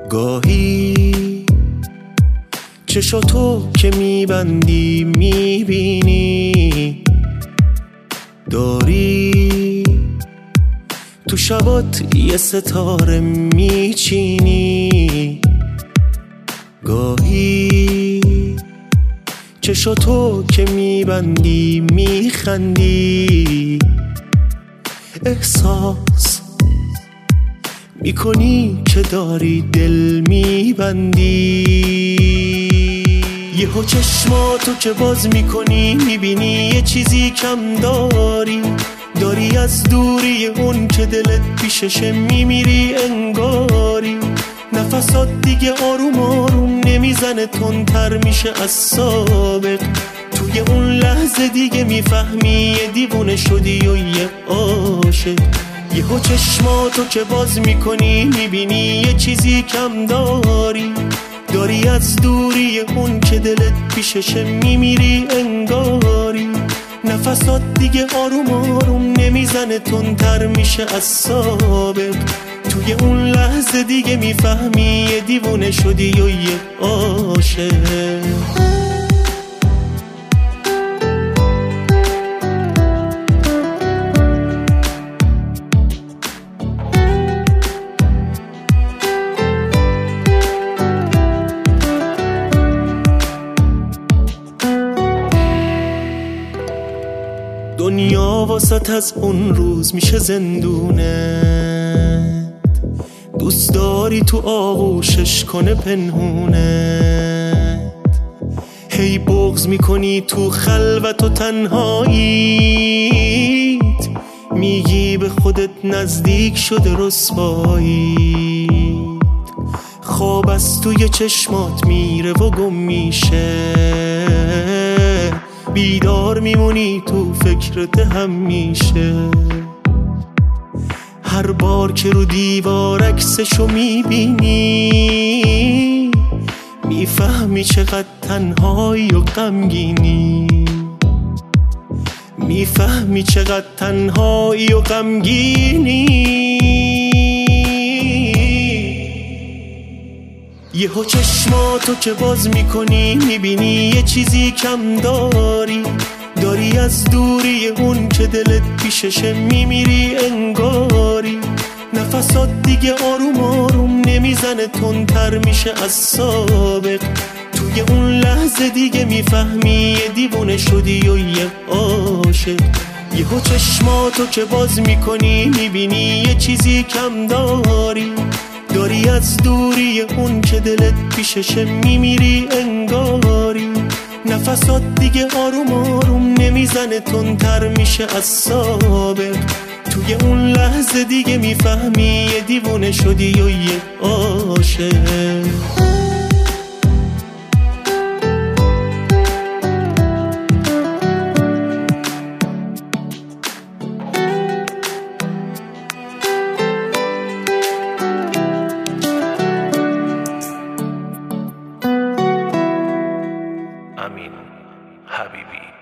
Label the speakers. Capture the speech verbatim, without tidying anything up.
Speaker 1: گاهی چشاتو که میبندی میبینی داری تو شبات یه ستاره میچینی. گاهی چشاتو که میبندی میخندی احساس میکنی که داری دل میبندی. یهو چشماتو که باز میکنی میبینی یه چیزی کم داری. داری از دوری اون که دلت پیششه میمیری انگاری. نفسات دیگه آروم آروم نمیزنه تندتر میشه از سابق. توی اون لحظه دیگه میفهمی یه دیوونه شدی و یه عاشق. یهو چشماتو که باز میکنی میبینی یه چیزی کم داری. داری از دوری اون که دلت پیششه میمیری انگاری. نفسات دیگه آروم آروم نمیزنه تندتر میشه از سابق. توی اون لحظه دیگه میفهمی یه دیوونه شدی و یه عاشق. دنیا واسط از اون روز میشه زندونه. دوست داری تو آغوشش کنه پنهونت. هی بغض میکنی تو خلوت و تنهاییت. میگی به خودت نزدیک شده رسواییت. خواب از توی چشمات میره و گم میشه. بیدار میمونی تو فکرت همیشه. هر بار که رو دیوار عکسشو میبینی میفهمی چقدر تنهایی و غمگینی. میفهمی چقدر تنهایی و غمگینی. یهو چشماتو که باز میکنی میبینی یه چیزی کم داری. داری از دوری اون که دلت پیششه میمیری انگاری. نفسات دیگه آروم آروم نمیزنه تندتر میشه از سابق. توی اون لحظه دیگه میفهمی یه دیوونه شدی و یه عاشق. یهو چشماتو که باز میکنی میبینی یه چیزی کم داری. داری از دوری اون که دلت پیششه میمیری انگاری. نفسات دیگه آروم آروم نمیزنه تندتر میشه از سابق. توی اون لحظه دیگه میفهمی یه دیوونه شدی و یه عاشق.
Speaker 2: امین حبیبی.